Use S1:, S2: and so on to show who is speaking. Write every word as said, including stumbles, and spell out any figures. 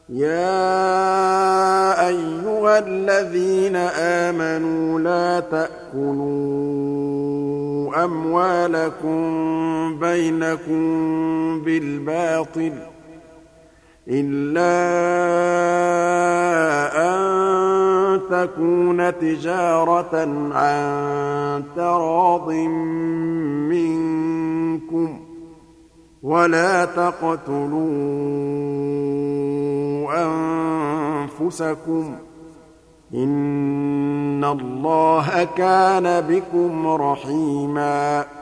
S1: يَا أَيُّهَا الَّذِينَ آمَنُوا لَا تَأْكُلُوا أَمْوَالَكُم بَيْنَكُم بِالْبَاطِلِ إِلَّا أَن تَكُونَ تِجَارَةً عَن تَرَاضٍ مِّنكُمْ ۚ وَلَا تَقْتُلُوا أَنفُسَكُمْ ۚ إِنَّ اللَّهَ كَانَ بِكُمْ رَحِيمًا